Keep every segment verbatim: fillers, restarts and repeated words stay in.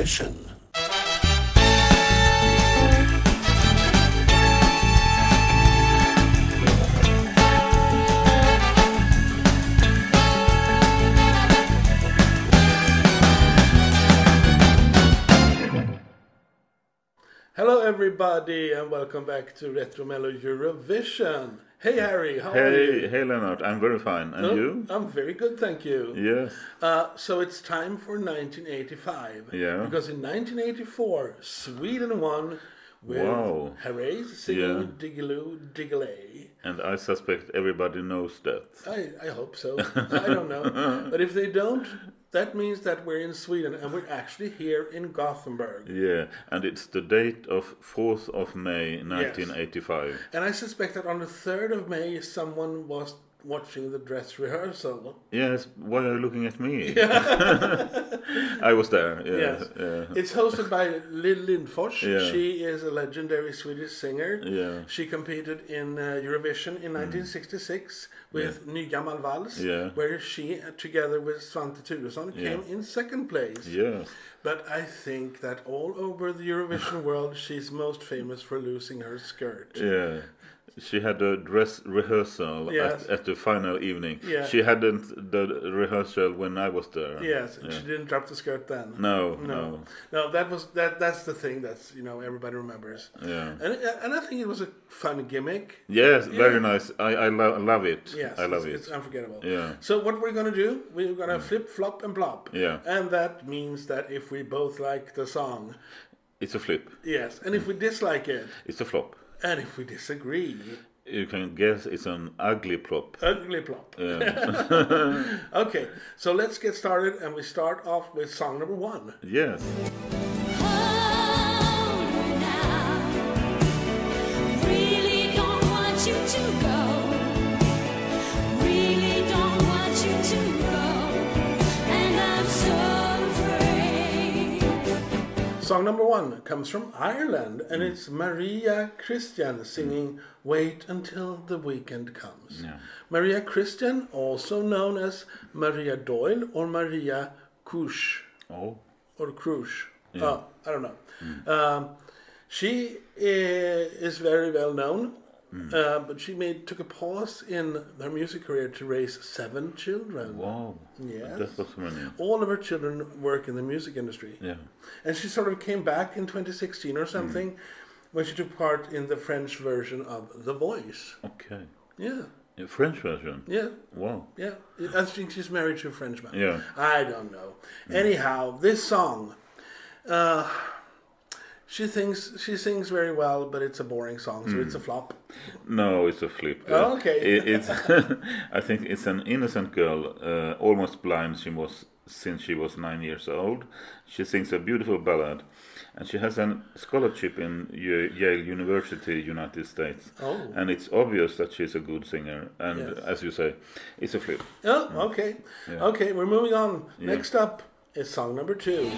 Eurovision. Hello everybody and welcome back to Retro Mello Eurovision. Hey Harry, how hey, are you? Hey Leonard, I'm very fine. And Oh, you? I'm very good, thank you. Yes. Uh, so it's time for nineteen eighty-five. Yeah. Because in nineteen eighty-four, Sweden won with Wow. Herreys singing Yeah. Diggiloo Diggiley. And I suspect everybody knows that. I, I hope so. I don't know. But if they don't, that means that we're in Sweden and we're actually here in Gothenburg. Yeah, and it's the date of fourth of May nineteen eighty-five. And I suspect that on the third of May, someone was watching the dress rehearsal. Yes, why are you looking at me? I was there. Yeah, Yes. yeah. It's hosted by Lill Lindfors. Yeah. She is a legendary Swedish singer. Yeah. She competed in uh, Eurovision in nineteen sixty-six with Nygammal Vals, Yeah. where she, uh, together with Svante Thuresson, came in second place. Yes. But I think that all over the Eurovision world, she's most famous for losing her skirt. Yeah. She had a dress rehearsal Yes. at, at the final evening. Yeah. She hadn't the rehearsal when I was there. Yes, Yeah. she didn't drop the skirt then. No, No, no. no, that was that. That's the thing that's you know everybody remembers. Yeah. And and I think it was a fun gimmick. Yes, very Yeah. nice. I I lo- love it. Yes, I love it's, it. it's unforgettable. Yeah. So what we're gonna do? We're gonna flip, flop, and plop. Yeah. And that means that if we both like the song, It's a flip. yes, and if we dislike it, It's a flop. and if we disagree, You can guess it's an ugly plop. ugly plop. Yeah. Okay, so let's get started, and we start off with song number one. Yes. Really don't want you to go. Really don't want you to go. And I'm so afraid. Song number one comes from Ireland, and it's Maria Christian singing "Wait Until the Weekend Comes." Yeah. Maria Christian, also known as Maria Doyle or Maria Kush. Oh. Or Crush. Yeah. Oh, I don't know. Um, she i- is very well known, uh, but she made took a pause in her music career to raise seven children. Wow. Yes. That was many. All of her children work in the music industry. Yeah. And she sort of came back in twenty sixteen or something when she took part in the French version of The Voice. Okay. Yeah, A French version. yeah. Wow. Yeah, I think she's married to a Frenchman. Yeah. I don't know. Anyhow, this song, uh, she thinks she sings very well, but it's a boring song, so it's a flop. No, it's a flip. Oh, okay. It, it's. I think it's an innocent girl, uh, almost blind. She was since she was nine years old. She sings a beautiful ballad, and she has a scholarship in Ye- Yale University, United States. Oh. And it's obvious that she's a good singer. And Yes. as you say, it's a flip. Oh, okay. Yeah. Okay, we're moving on. Next up is song number two.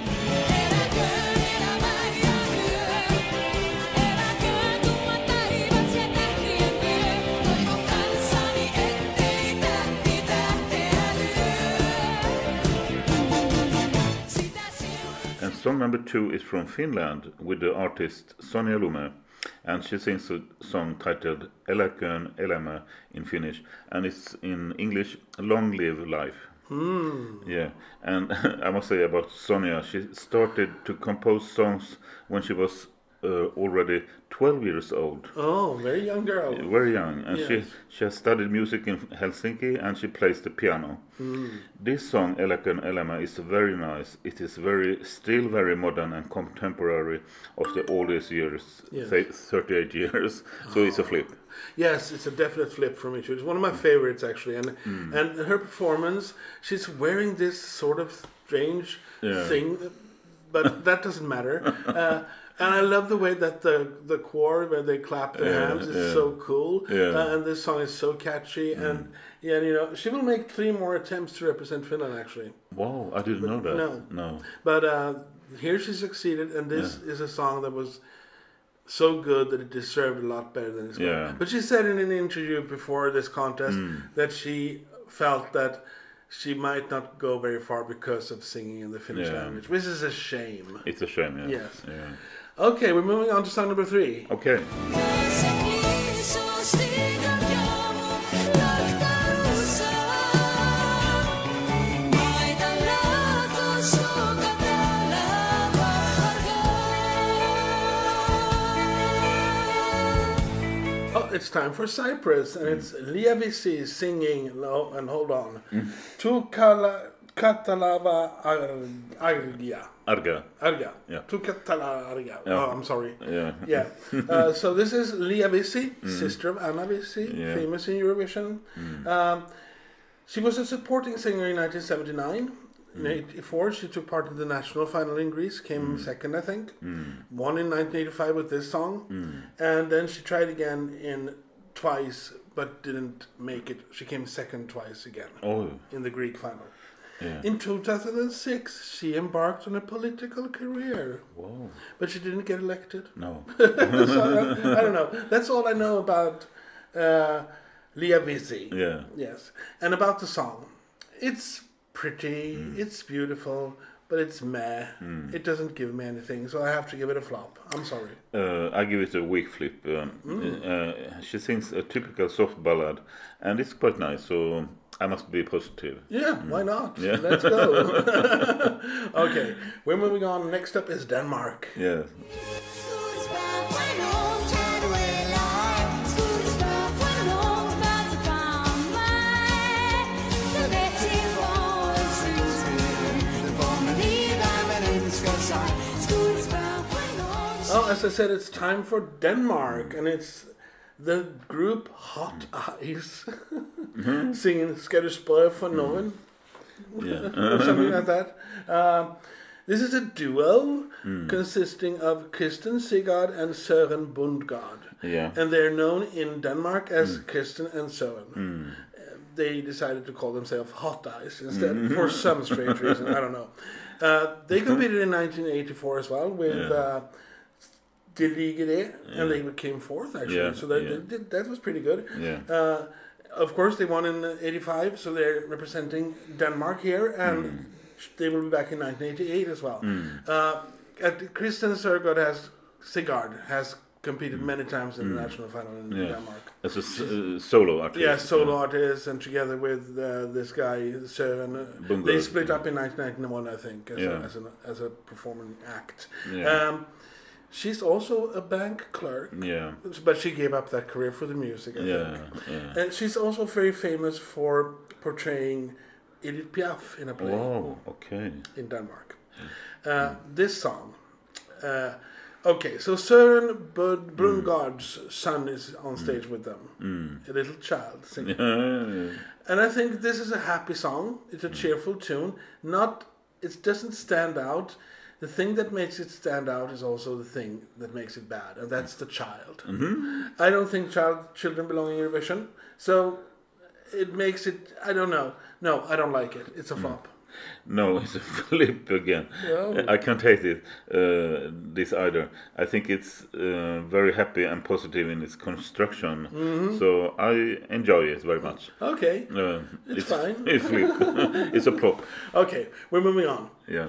And song number two is from Finland with the artist Sonja Lume. And she sings a song titled Eläköön elämä in Finnish. And it's in English, Long Live Life. Yeah. And I must say about Sonja, she started to compose songs when she was uh, already twelve years old. Oh, very young girl. Very young, and she Yes. she has studied music in Helsinki, and she plays the piano. This song "Eläköön elämä" is very nice. It is very still very modern and contemporary of the all these years, Yes. say thirty-eight years. So it's a flip. Yes, it's a definite flip for me too. It's one of my favorites actually, and and her performance. She's wearing this sort of strange Yeah. thing, but that doesn't matter. Uh, and I love the way that the the choir where they clap their Yeah, hands is yeah. so cool. Yeah. Uh, and this song is so catchy, and yeah, you know, she will make three more attempts to represent Finland actually. Wow, I didn't know that. no. no. But uh, here she succeeded, and this is a song that was so good that it deserved a lot better than it's got. Yeah. But she said in an interview before this contest that she felt that she might not go very far because of singing in the Finnish Yeah. language, which is a shame. It's a shame, yeah. Yes. Yeah. Okay, we're moving on to song number three. Okay. Oh, it's time for Cyprus, and it's Lia Vissi singing, no, and hold on. Tu kala, katalava ar- argia. Arga. Arga. Yeah. Tu katala arga. Yeah. Oh, I'm sorry. Yeah. Yeah. Uh, so this is Lia Vissi, sister of Anna Vissi, Yeah. famous in Eurovision. Um, she was a supporting singer in nineteen seventy-nine. In eighty-four, she took part in the national final in Greece, came second, I think. Won in nineteen eighty-five with this song. And then she tried again in twice, but didn't make it. She came second twice again Oh. in the Greek final. Yeah. In two thousand six, she embarked on a political career, Whoa. but she didn't get elected. No. So I, I don't know. That's all I know about uh, Lia Vissi. Yeah. Yes. And about the song. It's pretty, it's beautiful, but it's meh. It doesn't give me anything, so I have to give it a flop. I'm sorry. Uh, I give it a weak flip. Um, uh, she sings a typical soft ballad, and it's quite nice, so I must be positive. Yeah, why not? Yeah. Let's go. Okay, we're moving on. Next up is Denmark. Yeah. Oh, as I said, it's time for Denmark, and it's the group Hot Eyes singing Skal du spørge for nogen? Yeah. Or something like that. Um, this is a duo consisting of Kristen Sigurd and Søren Bundgaard. Yeah. And they're known in Denmark as Kristen and Søren. Uh, They decided to call themselves Hot Eyes instead for some strange reason. I don't know. Uh, they competed in nineteen eighty-four as well with Yeah. uh, De Ligge Det, and they came fourth actually. Yeah, So that yeah. that, that was pretty good. Yeah. Uh, of course, they won in eighty-five, so they're representing Denmark here, and they will be back in nineteen eighty-eight as well. Uh, at Kristen Sigurd has Sigurd has competed many times in the national final in Yeah. Denmark. As a s- uh, solo artist. Yeah, solo artist, and together with uh, this guy Søren, uh, Bundgaard. they split up in nineteen ninety-one, I think, as, Yeah. a, as, an, as a performing act. Yeah. Um, she's also a bank clerk. Yeah. But she gave up that career for the music, I Yeah. think. Yeah. And she's also very famous for portraying Edith Piaf in a play Wow. Okay. in Denmark. Uh, this song. Uh, okay, so Søren Bud- Brungaard's son is on stage with them. A little child singing. Yeah. And I think this is a happy song. It's a cheerful tune. Not, it doesn't stand out. The thing that makes it stand out is also the thing that makes it bad, and that's the child. I don't think child children belong in Eurovision, so it makes it. I don't know. No, I don't like it. It's a flop. No, it's a flip again. Oh. I can't hate it. Uh, this either. I think it's uh, very happy and positive in its construction. So I enjoy it very much. Okay, Uh, It's fine. It's flip. It's a plop. okay, we're moving on. Yeah.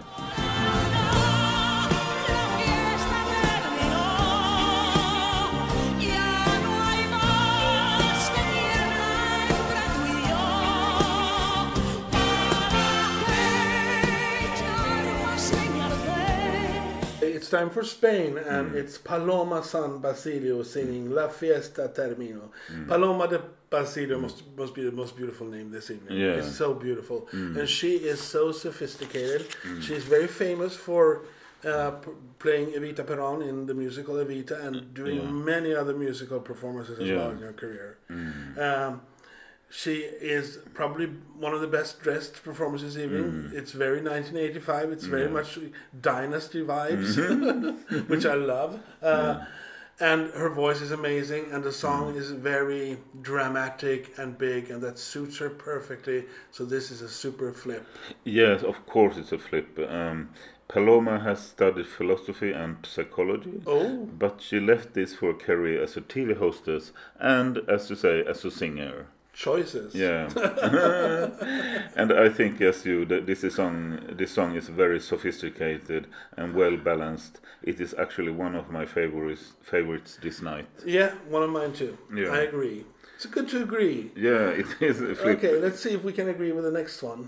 It's time for Spain, and it's Paloma San Basilio singing La Fiesta Termino. Paloma de Basilio must, must be the most beautiful name this evening. Yeah. It's so beautiful. And she is so sophisticated. She's very famous for uh, p- playing Evita Perón in the musical Evita and doing Yeah. many other musical performances as Yeah. well in her career. Um, she is probably one of the best dressed performances this evening. It's very nineteen eighty-five. It's very Yeah. much Dynasty vibes, which I love. Uh, And her voice is amazing, and the song is very dramatic and big, and that suits her perfectly. So this is a super flip. Yes, of course it's a flip. Um, Paloma has studied philosophy and psychology, Oh, but she left this for a career as a T V hostess and, as you say, as a singer. choices. Yeah, and I think, yes, you that this is song. This song is very sophisticated and well balanced. It is actually one of my favorites favorites this night. Yeah, one of mine too. Yeah. I agree. It's good to agree. Yeah, it is. A flip. Okay, let's see if we can agree with the next one.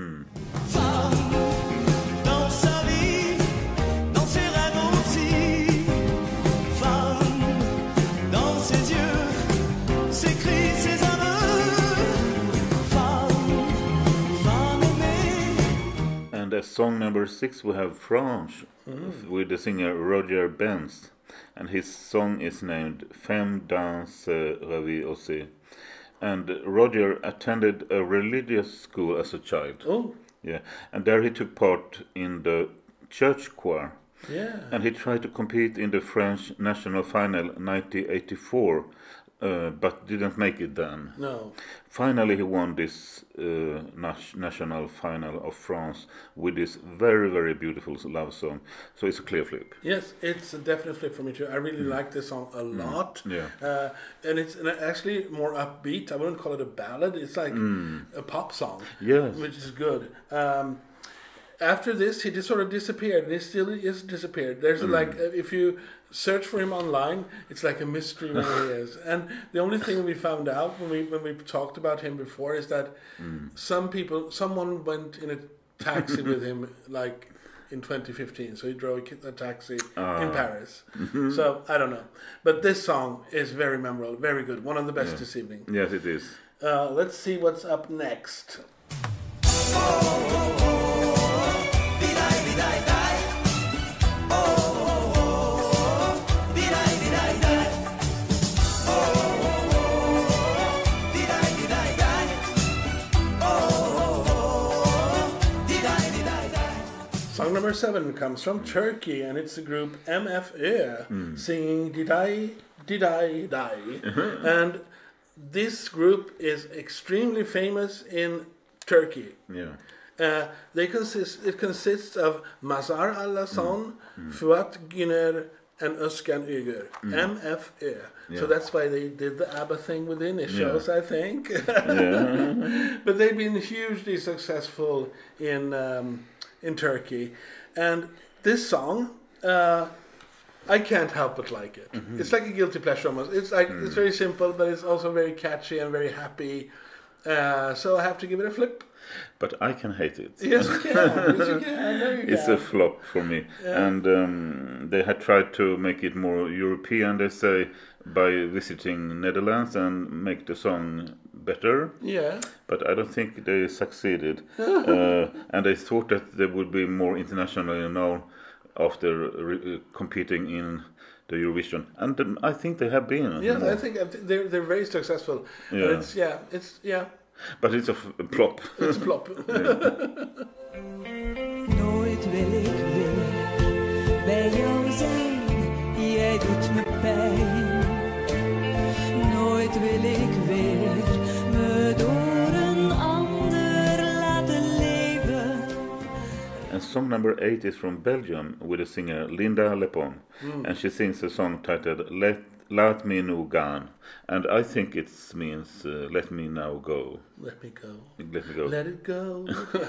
Dans sa vie, dans ses rêves aussi, femme, dans ses yeux, ses cris, ses aveux, femme, femme aimée. And as song number six, we have France with the singer Roger Benz, and his song is named Femme dans sa revue aussi. And Roger attended a religious school as a child. Oh, Yeah, and there he took part in the church choir, yeah. and he tried to compete in the French national final nineteen eighty-four, uh, but didn't make it then. No. Finally, he won this uh, nas- national final of France with this very, very beautiful love song. So it's a clear flip. Yes, it's a definite flip for me too. I really like this song a lot. Yeah. Uh, and it's an actually more upbeat. I wouldn't call it a ballad. It's like a pop song. Yes. Which is good. Um, after this, he just sort of disappeared. And he still is disappeared. There's like, uh, if you search for him online, it's like a mystery where he is. And the only thing we found out when we when we talked about him before is that some people, someone went in a taxi with him, like in twenty fifteen. So he drove a ki- a taxi in Paris. So I don't know, but this song is very memorable, very good, one of the best this evening. Yes, it is. Uh, let's see what's up next. Song number seven comes from Turkey, and it's the group M F Ö singing Diday, Diday, Day. And this group is extremely famous in Turkey. Yeah. Uh, they consist. It consists of Mazhar Al-Hassan, Fuat Güner, and Özkan Uygur. M F Ö. So Yeah. that's why they did the ABBA thing with the initials, I think. Yeah. But they've been hugely successful in um, in Turkey, and this song, uh, I can't help but like it. It's like a guilty pleasure almost. It's like it's very simple, but it's also very catchy and very happy. Uh, so I have to give it a flip. But I can hate it. Yes, you can. Yes, you can. I know you It's can. a flop for me. And um, they had tried to make it more European, they say, by visiting Netherlands and make the song better. Yeah. But I don't think they succeeded. uh, and they thought that they would be more internationally known after re- uh, competing in the Eurovision. And um, I think they have been. Yes, more. I think they're they're very successful. But Yeah. it's yeah, it's yeah, But it's a f- a plop. it's a flop. Nooit wil ik weer bij jou zijn, jij doet me pijn. Nooit wil ik weer me door een ander laten leven. And song number eight is from Belgium with the singer Linda Lepon. And she sings a song titled Let, Let Me Now Gone. And I think it means uh, Let Me Now Go. Let me go. Let me go. Let it go.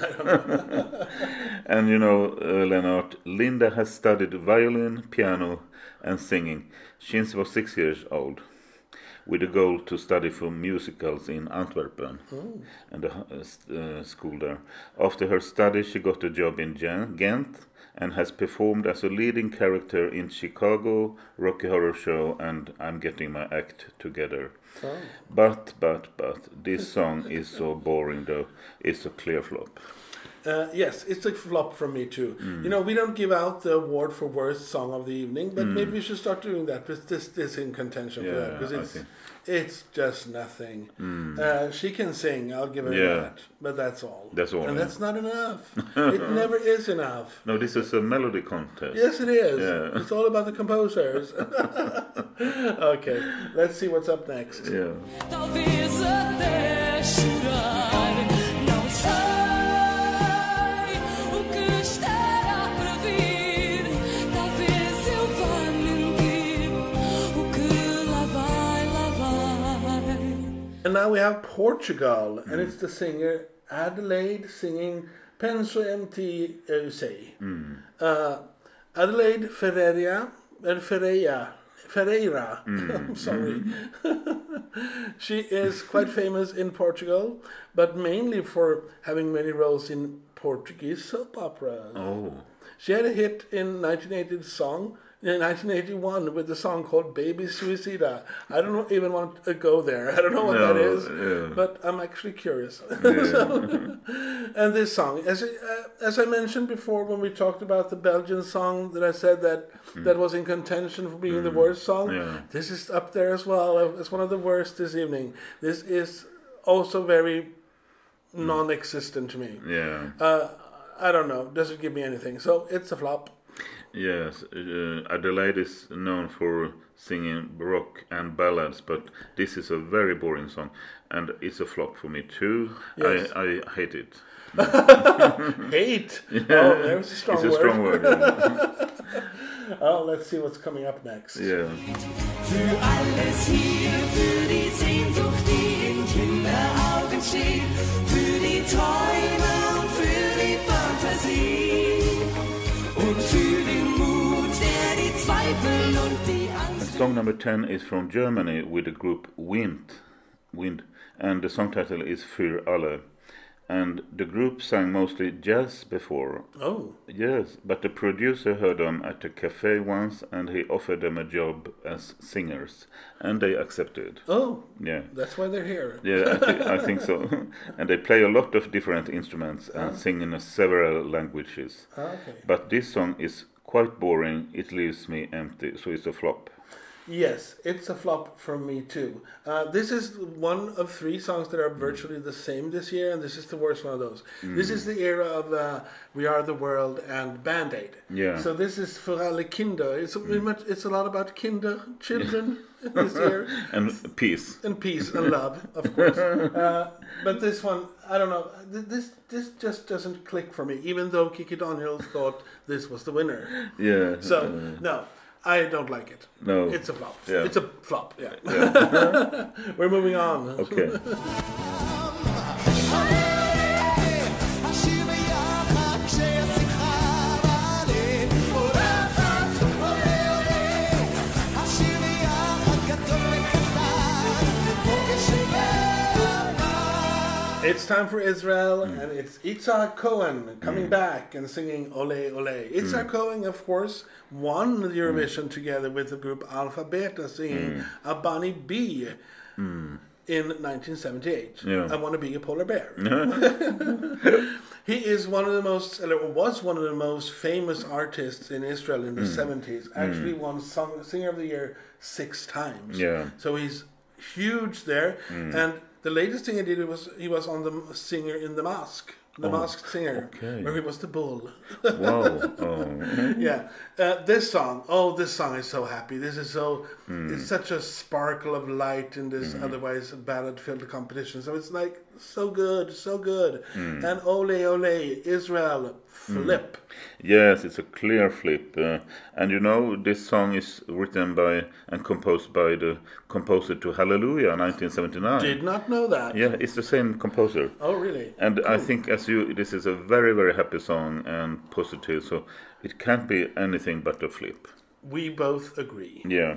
And you know, uh, Lennart, Linda has studied violin, piano, and singing since she was six years old, with the goal to study for musicals in Antwerpen and the uh, s- uh, school there. After her studies, she got a job in Gen- Ghent and has performed as a leading character in Chicago, Rocky Horror Show, and I'm Getting My Act Together. But, but, but, this song is so boring though. It's a clear flop. Uh, yes, it's a flop from me too. You know, we don't give out the award for worst song of the evening, but maybe we should start doing that. Because this this in contention for Yeah, that, because I it's think. it's just nothing. Uh, she can sing, I'll give her Yeah. that, but that's all. That's all, and yeah. that's not enough. It never is enough. No, this is a melody contest. Yes, it is. Yeah. It's all about the composers. Okay, let's see what's up next. Yeah. Talvez até chorar. Não sei o que estará para vir. Talvez eu vá mentir. O que lá vai, lá vai. And now we have Portugal, and it's the singer Adelaide singing Penso em ti, eu sei. Uh, Adelaide Ferreira, uh, Ferreira, Ferreira, I'm sorry. She is quite famous in Portugal, but mainly for having many roles in Portuguese soap operas. Oh. She had a hit in nineteen eighty song in nineteen eighty-one with the song called Baby Suicida. I don't know, even want to go there. I don't know what No, that is, yeah. but I'm actually curious. Yeah. So, and this song, as I, uh, as I mentioned before when we talked about the Belgian song that I said that that was in contention for being the worst song, Yeah. this is up there as well. It's one of the worst this evening. This is also very non-existent to me. Yeah. Uh, I don't know. Doesn't give me anything. So it's a flop. Yes, uh, Adelaide is known for singing baroque and ballads, but this is a very boring song, and it's a flop for me too. Yes. I, I hate it. Hate. Oh, there's a strong It's a word. strong word. Yeah. Oh, let's see what's coming up next. Yeah. Für alles hier, für die Sehnsucht, die in Kinderaugen steht, für die Träume und für die Fantasie und für den Mut, der die Zweifel und die And Angst. song number ten is from Germany with the group Wind, Wind, and the song title is Für alle. And the group sang mostly jazz before. Oh, Yes, but the producer heard them at a cafe once, and he offered them a job as singers, and they accepted. oh, Yeah. that's why they're here. Yeah, I, thi- I think so. And they play a lot of different instruments and sing in several languages. Ah, okay. But this song is quite boring. It leaves me empty, so it's a flop. Yes, it's a flop for me too. Uh, this is one of three songs that are virtually the same this year, and this is the worst one of those. This is the era of uh, We Are the World and Band Aid. Yeah. So this is Für alle Kinder. It's, very much, it's a lot about kinder, children this year. And peace. And peace and love, of course. Uh, but this one, I don't know. th- This this just doesn't click for me, even though Kiki Daniels thought this was the winner. Yeah. So, uh, no, I don't like it. no. It's a flop. Yeah. It's a flop, yeah. Yeah. We're moving on. Okay. It's time for Israel, and it's Itzhak Cohen coming back and singing Ole Ole. Itzhak Cohen, of course, won the Eurovision together with the group Alpha Beta singing Abani B in nineteen seventy-eight. Yeah. I Want to Be a Polar Bear. He is one of the most, or was one of the most famous artists in Israel in the seventies. Actually won song, Singer of the Year six times. Yeah. So he's huge there. And the latest thing he did was he was on the singer in The Mask. The Masked Singer, okay. where he was the bull. Wow. Oh. Yeah, uh, this song. Oh, this song is so happy. This is so. It's such a sparkle of light in this otherwise ballad-filled competition. So it's like so good, so good. And Ole Ole, Israel, flip. Yes, it's a clear flip. Uh, and you know, this song is written by and composed by the composer to Hallelujah, nineteen seventy-nine. Did not know that. Yeah, it's the same composer. Oh, really? And I think, as you, this is a very, very happy song and positive, so it can't be anything but a flip. We both agree. Yeah.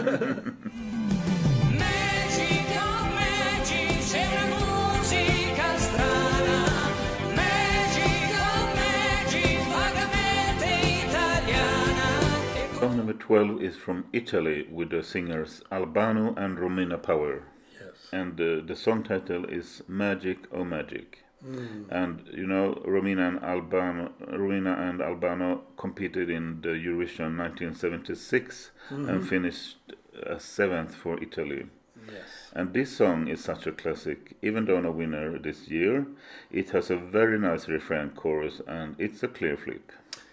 Magic, oh magic, c'è una musica strana. Magic, oh magic, vagamente italiana. Song number twelve is from Italy with the singers Albano and Romina Power. Yes. And uh, the song title is Magic, Oh Magic. And you know, Romina and Albano, Romina and Albano competed in the Eurovision nineteen seventy-six and finished uh, seventh for Italy. Yes. And this song is such a classic. Even though no winner this year, it has a very nice refrain chorus, and it's a clear flip.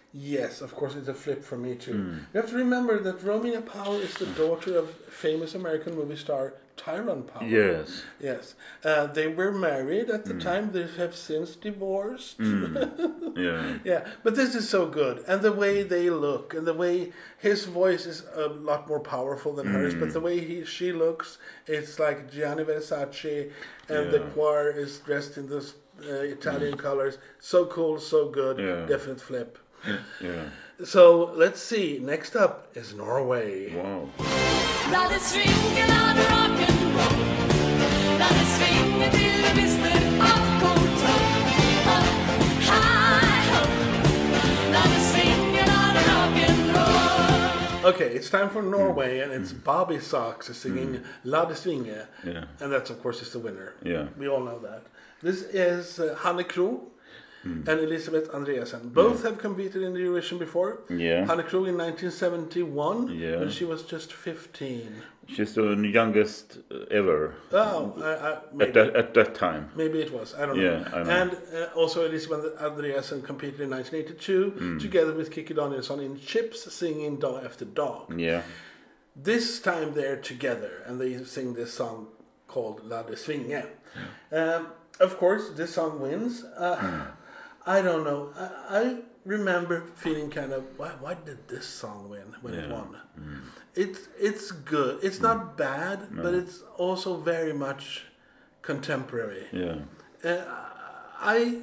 Yes, of course, it's a flip for me too. You have to remember that Romina Power is the daughter of famous American movie star Tyrone Power. Yes. Yes. Uh, they were married at the time. They have since divorced. Yeah. Yeah, but this is so good. And the way they look, and the way his voice is a lot more powerful than hers, but the way he she looks, it's like Gianni Versace, and the Yeah. choir is dressed in those uh, Italian colors. So cool, so good. Yeah. Definite flip. Yeah. So let's see. Next up is Norway. Wow. La det svinger, la det rock'n'roll. La det svinger till du mister all kontroll. Up, high, ho. La det svinger, la det rock'n'roll. Okay, it's time for Norway, and it's Bobby Socks singing La det svinge. Yeah. And that's, of course, is the winner. Yeah. We all know that. This is uh, Hanne Krogh and Elisabeth Andreasen. Both have competed in the Eurovision before. Yeah. Hanne Krogh in nineteen seventy-one, Yeah. when she was just fifteen. She's the youngest uh, ever Oh, I, I, at maybe, that at that time. maybe it was. I don't Yeah, know. I know. And uh, also Elisabeth Andreasen competed in nineteen eighty-two Mm. together with Kikki Danielsson in Chips singing Dag Efter Dag. Yeah. This time they're together and they sing this song called La det svinge. Um, of course, this song wins. Uh, I don't know. I, I remember feeling kind of, why, why did this song win when it Yeah. won? It's it's good. It's not bad, but it's also very much contemporary. Yeah. Uh, I,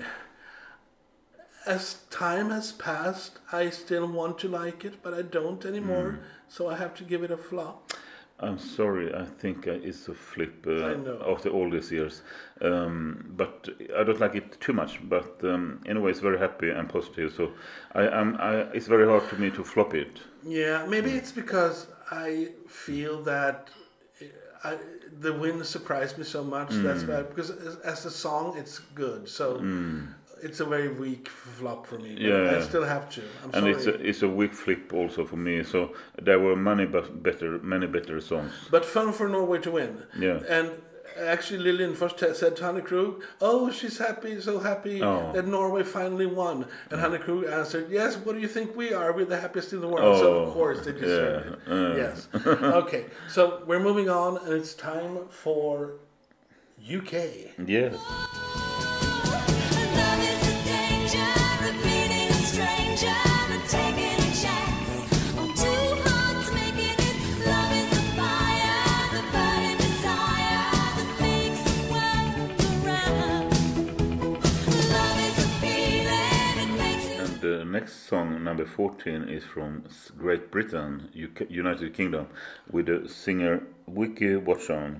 as time has passed, I still want to like it, but I don't anymore. So I have to give it a flop. I'm sorry, I think uh, it's a flip uh, I know. after all these years. Um, but I don't like it too much. But um, anyway, it's very happy and positive. So I am. I, it's very hard to me to flop it. Yeah, maybe it's because I feel that I, the win surprised me so much. That's why, because as, as a song, it's good. So it's a very weak flop for me. But Yeah. I still have to. I'm And sorry. it's a, it's a weak flip also for me. So there were many but better, many better songs. But fun for Norway to win. Yeah. And actually, Lillian first t- said to Hanne Krogh, "Oh, she's happy, so happy Oh. that Norway finally won." And Hanne Krogh answered, "Yes, what do you think we are? We're the happiest in the world." So Oh, of course they deserve yeah, it. uh. Yes. Okay. So we're moving on, and it's time for U K. Yes. Love is a danger, repeating a stranger, but taking a chance on two hearts making it. Love is a fire, the burning desire that makes the world go round. Love is a feeling, it makes it. And the next song, number fourteen, is from S- Great Britain, U K, United Kingdom, with the singer Vicky Watson.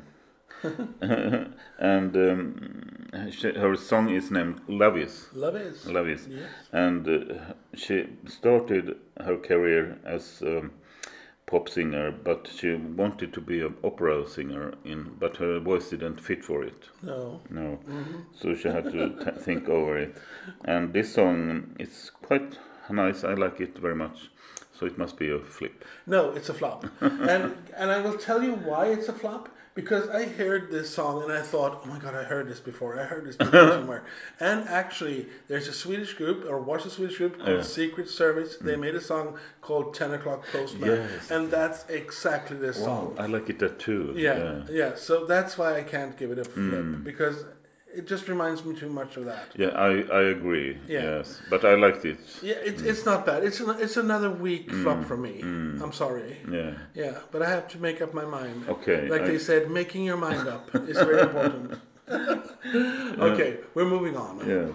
And um, she, her song is named Love Is. Love is. Love Is. Yes. And uh, she started her career as a pop singer, but she wanted to be an opera singer, in, but her voice didn't fit for it. No. No, so she had to t- think over it. And this song is quite nice. I like it very much. So it must be a flip. No, it's a flop. and and I will tell you why it's a flop. Because I heard this song and I thought, oh my god, I heard this before. I heard this before somewhere. And actually, there's a Swedish group, or was a Swedish group called Yeah. Secret Service. They made a song called ten o'clock Postman. Yes. And that's exactly this Wow, song. I like it that too. Yeah, yeah, So that's why I can't give it a flip. Because it just reminds me too much of that. Yeah, I, I agree. Yeah. Yes, but I liked it. Yeah, it, it's not bad. It's an, it's another weak flop for me. I'm sorry. Yeah. Yeah, but I have to make up my mind. Okay, Like I- they said, making your mind up is very important. Okay, we're moving on. Yeah.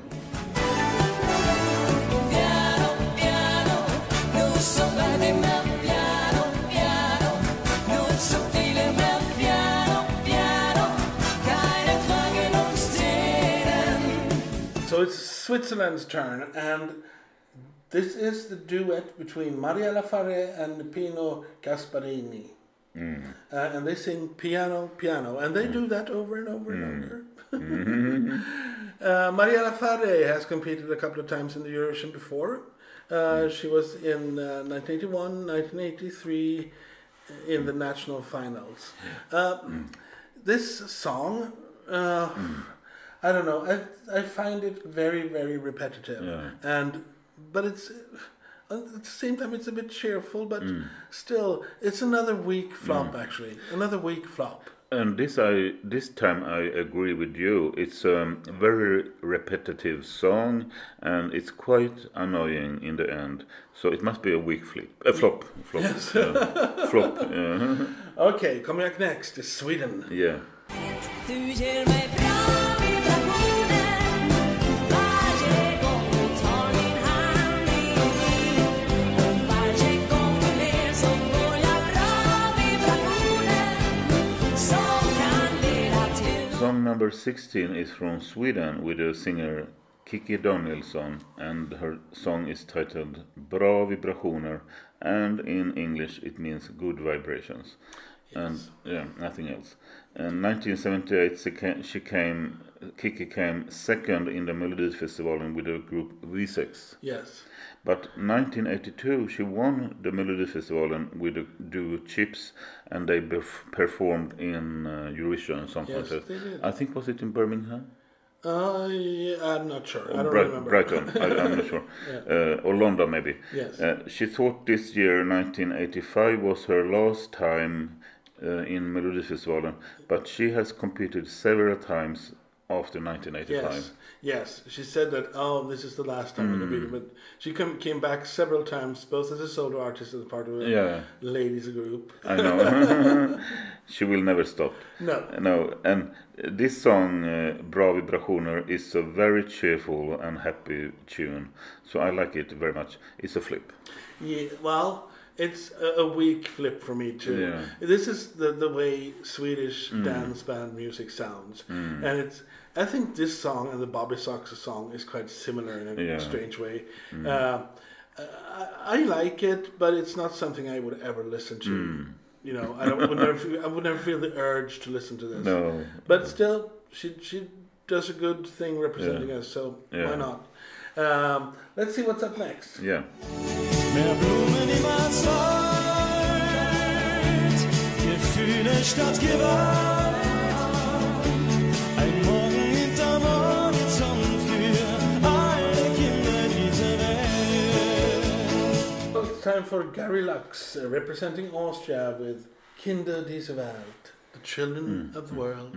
Piano, piano, non so bene ma piano, piano, non so feeling ma piano, piano, keine Frage noch stehen. So it's Switzerland's turn, and this is the duet between Mariella Farre and Pino Gasparini. Uh, and they sing piano, piano, and they do that over and over and over. uh, Mariella Farre has competed a couple of times in the Eurovision before. Uh, she was in uh, nineteen eighty-one, nineteen eighty-three in the national finals. Uh, this song, uh, I don't know, I I find it very very repetitive, Yeah. and but it's And at the same time, it's a bit cheerful, but still, it's another weak flop. Actually, another weak flop. And this I this time I agree with you. It's a very repetitive song, and it's quite annoying in the end. So it must be a weak flip, a flop, flop, Yes. uh, flop. Uh, Okay, coming up next is Sweden. yeah. Du ger mig bra vibrationer varje gång du tar min hand i din. Och varje gång du ler så får jag bra vibrationer som kan leda till Song number sixteen is from Sweden with the singer Kiki Danielsson, and her song is titled Bra vibrationer, and in English it means good vibrations. And yeah, nothing else. In nineteen seventy-eight, she came, she came, Kiki came second in the Melodifestivalen with the group V six. Yes. But nineteen eighty-two, she won the Melodifestivalen with the duo Chips, and they bef- performed in uh, Eurovision Song Yes, Contest. they did. I think was it in Birmingham? Uh, yeah, I'm not sure. I don't Bri- remember. Brighton, I, I'm not sure. uh, or London, maybe. Yes. Uh, she thought this year, nineteen eighty-five, was her last time uh, in Melodifestivalen, but she has competed several times after nineteen eighty-five. Yes, yes. She said that, oh, this is the last time in the video, but she come, came back several times, both as a solo artist and as part of a Yeah. ladies group. I know. She will never stop. No. No, and this song, uh, Bra vibrationer, is a very cheerful and happy tune, so I like it very much. It's a flip. Yeah, well, it's a, a weak flip for me too. Yeah. This is the the way Swedish dance band music sounds, and it's. I think this song and the Bobby Sox song is quite similar in a Yeah. strange way. Uh, I, I like it, but it's not something I would ever listen to. You know, I don't, would never feel, I would never feel the urge to listen to this. No. But still, she she does a good thing representing Yeah. us, so Yeah. why not? Um, let's see what's up next. Yeah. Med blomen i Mats Gefühle statt Gewalt. Ein Morgen hinterm Horizont für alle Kinder dieser Welt. So it's time for Gary Lux, uh, representing Austria with Kinder dieser Welt, the children of the world.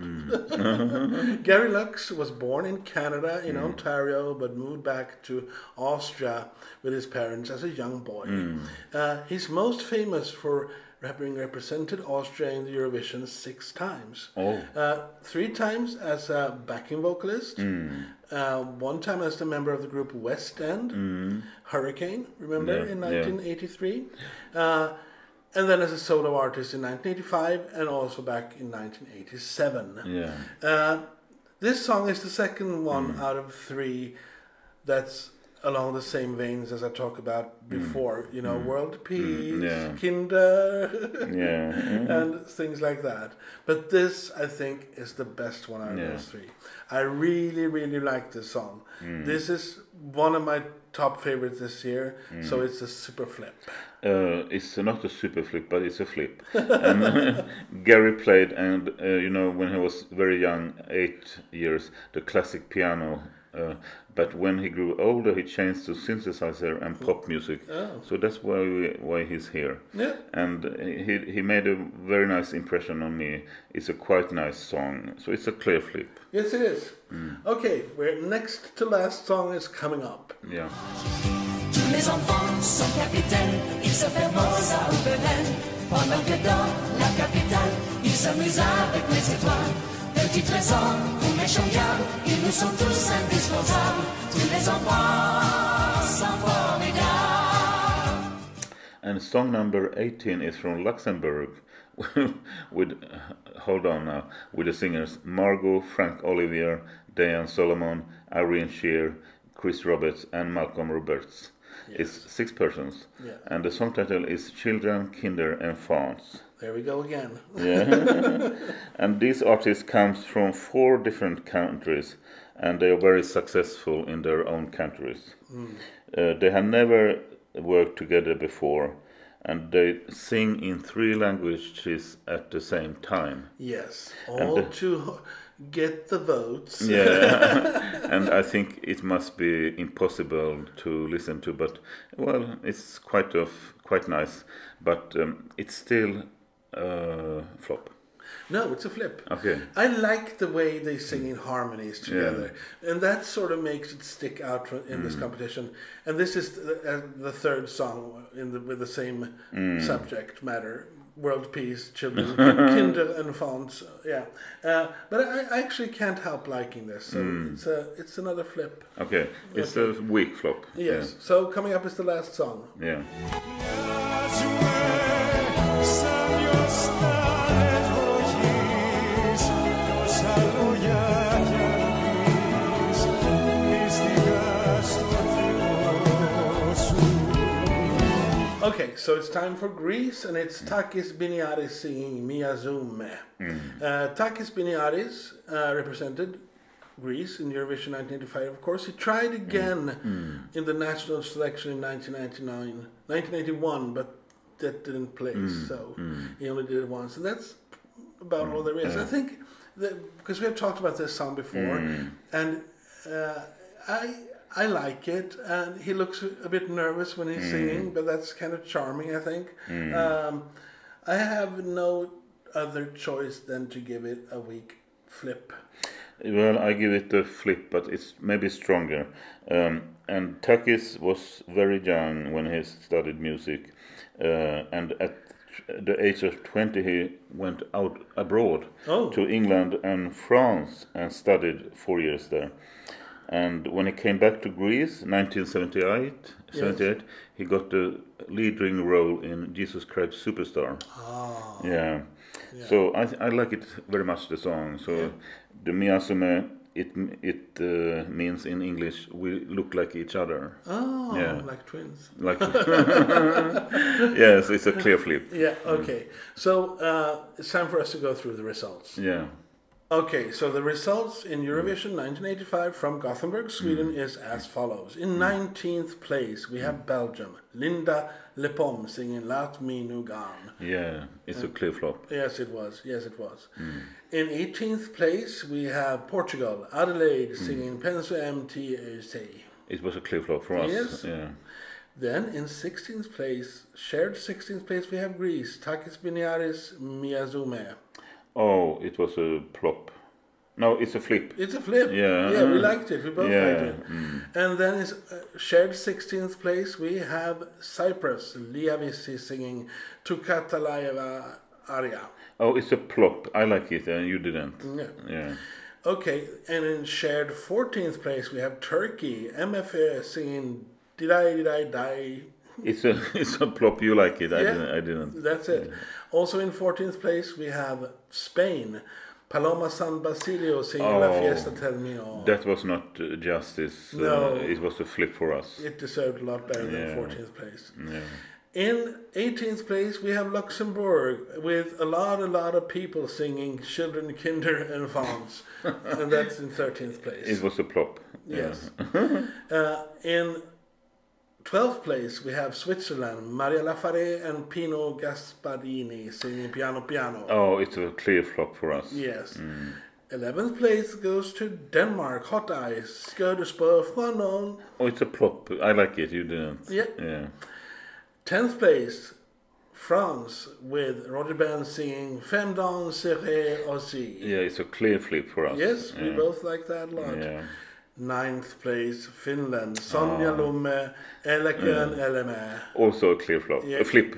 Gary Lux was born in Canada, in Ontario, but moved back to Austria with his parents as a young boy. Uh, he's most famous for having represented Austria in the Eurovision six times. Oh. Uh, three times as a backing vocalist, uh, one time as a member of the group West End, Hurricane, remember, Yeah, in yeah. nineteen eighty-three. Uh, and then as a solo artist in nineteen eighty-five and also back in nineteen eighty-seven. Yeah. Uh, this song is the second one out of three that's along the same veins as I talked about before. You know, world peace, yeah. Kinder, Yeah. Mhm. and things like that. But this, I think, is the best one out of Yeah. those three. I really, really like this song. This is one of my top favorites this year, so it's a super flip. Uh, it's not a super flip, but it's a flip. And Gary played, and uh, you know, when he was very young, eight years, the classic piano. Uh, but when he grew older, he changed to synthesizer and pop music. Oh. So that's why we, why he's here. Yeah. And he he made a very nice impression on me. It's a quite nice song. So it's a clear flip. Yes, it is. Okay, we're next to last song is coming up. Yeah. Tous les enfants sont capitaines, ils se font Rosa ou Belen. Pendant que dans la capitale, ils s'amusent avec les étoiles. Petits trésors ou méchants diables, ils nous sont tous indispensables. Tous les enfants sont formidables. And song number eighteen is from Luxembourg, with uh, hold on now, with the singers Margot, Frank Olivier, Diane Solomon, Irene Shear, Chris Roberts, and Malcolm Roberts. It's six persons, Yeah. and the song title is Children, Kinder, Enfants. There we go again. Yeah. And these artists comes from four different countries, and they are very successful in their own countries. Uh, they have never worked together before, and they sing in three languages at the same time. Yes, And all the- to get the votes. Yeah. and I think it must be impossible to listen to. But well, it's quite of quite nice, but um, it's still a flop. No, it's a flip. Okay. I like the way they sing in harmonies together, and that sort of makes it stick out fro- in this competition. And this is the, uh, the third song in the, with the same subject matter: world peace, children, kinder and fonts. Yeah, uh, but I, I actually can't help liking this. So it's a, it's another flip. Okay, it's a weak flop. Yes. So coming up is the last song. Yeah. Okay, so it's time for Greece, and it's Takis Biniaris singing Miazume. Uh, Takis Biniaris uh, represented Greece in Eurovision nineteen eighty-five, of course. He tried again in the national selection in nineteen ninety-nine, nineteen eighty-one, but that didn't place, so he only did it once. And that's about all there is. I think, that, because we have talked about this song before, and uh, I... I like it, and he looks a bit nervous when he's singing, but that's kind of charming, I think. Um, I have no other choice than to give it a weak flip. Well, I give it a flip, but it's maybe stronger. Um, and Takis was very young when he studied music, uh, and at the age of twenty he went out abroad Oh. to England and France and studied four years there. And when he came back to Greece, nineteen seventy-eight, seventy-eight, he got the leading role in Jesus Christ Superstar. Ah. Yeah. So I I like it very much, the song. So the Miazume, it it uh, means in English we look like each other. Oh, Yeah. like twins. Like yes, it's a clear flip. Yeah, okay. So uh, it's time for us to go through the results. Yeah. Okay, so the results in Eurovision nineteen eighty-five from Gothenburg, Sweden is as follows. In nineteenth place, we have Belgium. Linda Lepom singing Lat Me Nu Gaan. Yeah, it's a clear flop. Yes, it was. Yes, it was. In eighteenth place, we have Portugal. Adelaide singing Penso M T A C. It was a clear flop for us. Yes. Yeah. Then in sixteenth place, shared sixteenth place, we have Greece. Takis Biniaris Miazume. Oh, it was a plop. No, it's a flip. It's a flip. Yeah. Yeah, we liked it. We both Yeah, liked it. And then is uh, shared sixteenth place, we have Cyprus. Liavissi singing Tukatalayeva Aria. Oh, it's a plop. I like it, and you didn't. Yeah. Yeah. Okay, and in shared fourteenth place, we have Turkey. M F A singing Did I, Did I Die? It's a it's a plop. You like it. I Yeah. didn't. I didn't. That's it. Also in fourteenth place, we have Spain. Paloma San Basilio singing La Oh, Fiesta Terminó. That was not uh, justice. No. Uh, it was a flip for us. It deserved a lot better Yeah. than fourteenth place. Yeah. In eighteenth place, we have Luxembourg with a lot, a lot of people singing Children, Kinder, and Fonts. And that's in thirteenth place. It was a plop. Yes. uh, in twelfth place, we have Switzerland, Maria Lafaré and Pino Gasparini singing Piano Piano. Oh, it's a clear flop for us. Yes. eleventh place goes to Denmark, Hot Eyes, Skødespør fra nogen. Oh, it's a plop. I like it. You didn't. Yeah. Yeah. tenth place, France, with Roger Band singing Femme dans serré aussi. Yeah, it's a clear flip for us. Yes, we Yeah. both like that a lot. Yeah. Ninth place, Finland, Sonja Lumme, Elekön Eleme. Also a clear flop. Yeah. A flip.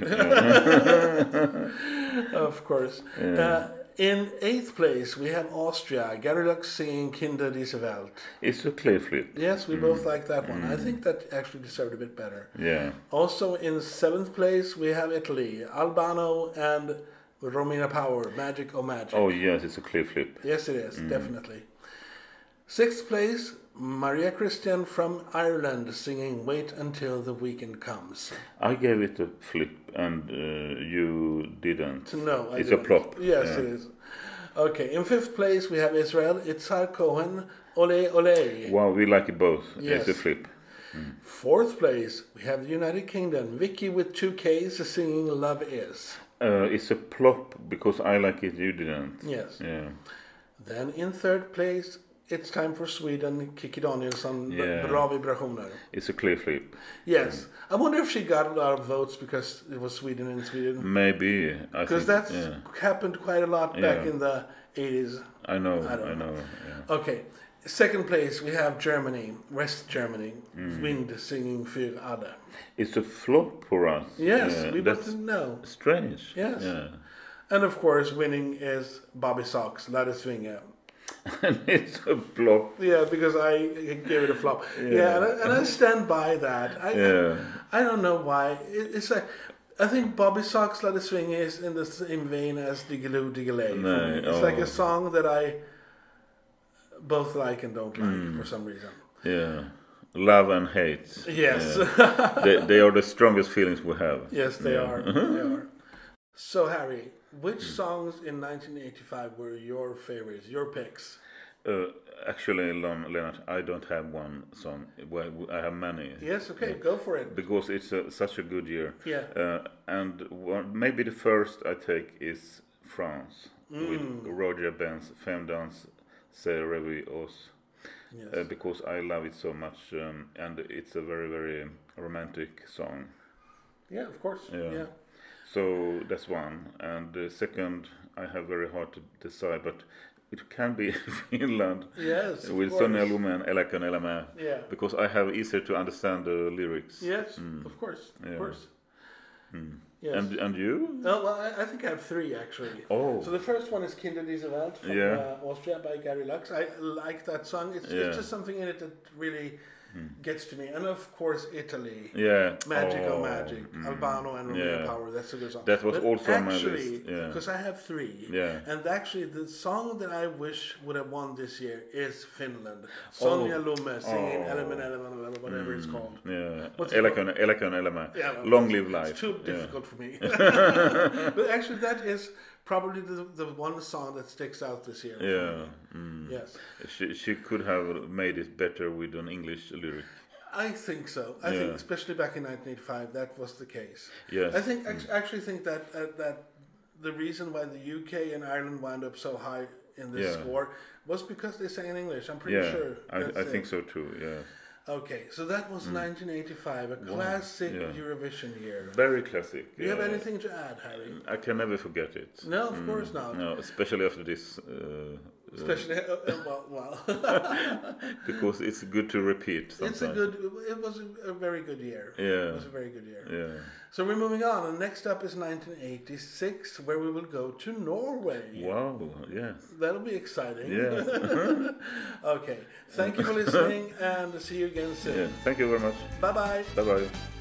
Yeah. Of course. Uh, in eighth place, we have Austria, Gary Lux singing Kinder diese Welt. It's a clear flip. Yes, we both like that one. I think that actually deserved a bit better. Yeah. Also in seventh place, we have Italy, Albano and Romina Power, Magic O Magic. Oh yes, it's a clear flip. Yes, it is, definitely. Sixth place, Maria Christian from Ireland singing Wait Until the Weekend Comes. I gave it a flip, and uh, you didn't. No, I It's didn't. a plop. Yes, Yeah. it is. Okay, in fifth place, we have Israel, Itzhak Cohen, Ole Ole. Wow, we like it both. Yes. It's a flip. Fourth place, we have the United Kingdom, Vicky with two Ks singing Love Is. Uh, it's a plop because I like it, you didn't. Yes. Yeah. Then in third place, it's time for Sweden. Kikki Danielsson, Yeah. Bra vibrationer. It's a clear flip. Yes. I wonder if she got a lot of votes because it was Sweden in Sweden. Maybe. I Because think, that's yeah. happened quite a lot back Yeah. in the eighties. I know, I I, don't know. know. Yeah. Okay. Second place, we have Germany, West Germany. Mm. Wind singing Für alle. It's a flop for us. Yes, Yeah, we that's didn't know. strange. Yes. Yeah. And of course, winning is Bobby Sox, La Svinga. And it's a flop. Yeah, because I gave it a flop. Yeah, and, I, and I stand by that. I, Yeah. I don't know why. It, it's like I think Bobby Sox, Let It Swing is in the same vein as Diggiloo Diggiley. for No, me. It's oh. like a song that I both like and don't like Mm. for some reason. Yeah. Love and hate. Yes. Yeah. they, they are the strongest feelings we have. Yes, they Yeah. are. They are. So, Harry, which songs in nineteen eighty-five were your favorites, your picks? Uh, actually, Lon, Leonard, I don't have one song. Well, I have many. Yes, okay, go for it. Because it's a, such a good year. Yeah. Uh, and one, maybe the first I take is France with Mm. Roger Benz, Femme Dance, C'est Revue Os. Yes. Uh, because I love it so much, um, and it's a very, very romantic song. Yeah, of course. Yeah. Yeah. So that's one. And the second, I have very hard to decide, but it can be Finland Yes, of with course. Sonja Lumme and Eläköön elämä, Yeah. because I have easier to understand the lyrics. Yes, of course. Of Yeah. course. Yes. And and you? Oh, well, I, I think I have three actually. Oh. So the first one is Kinder diese Welt from Yeah. uh, Austria by Gary Lux. I like that song. It's, Yeah. it's just something in it that really gets to me. And of course, Italy. Yeah. Magic oh, oh Magic, mm. Albano and Romeo Yeah. Power. That's a good song. That was But also on my actually, list, yeah. because I have three. Yeah. And actually, the song that I wish would have won this year is Finland. Sonja Lumme singing Oh. Element, Element, whatever it's called. Yeah. What's it Eläköön Eläköön elämä. Yeah, well, Long it's- live life. It's too Yeah. difficult for me. But actually, that is probably the, the one song that sticks out this year. for Yeah. me. Mm. Yes. She she could have made it better with an English lyric. I think so. I Yeah. think, especially back in nineteen eighty-five, that was the case. Yes. I think act- actually think that uh, that the reason why the U K and Ireland wound up so high in this Yeah. score was because they sang in English. I'm pretty Yeah. sure. I, That's I it. think so too. Yeah. Okay, so that was nineteen eighty-five, a classic Yeah. Eurovision year. Very classic. Do you have yeah. anything to add, Harry? I can never forget it. No, of course not. No, especially after this, uh, Especially, uh, uh, well, well. because it's good to repeat. Sometimes. It's a good. It was a, a very good year. Yeah. It was a very good year. Yeah. So we're moving on, and next up is nineteen eighty-six, where we will go to Norway. Wow. Yes. That'll be exciting. Yes. Okay. Thank you for listening, and see you again soon. Yeah. Thank you very much. Bye bye. Bye bye.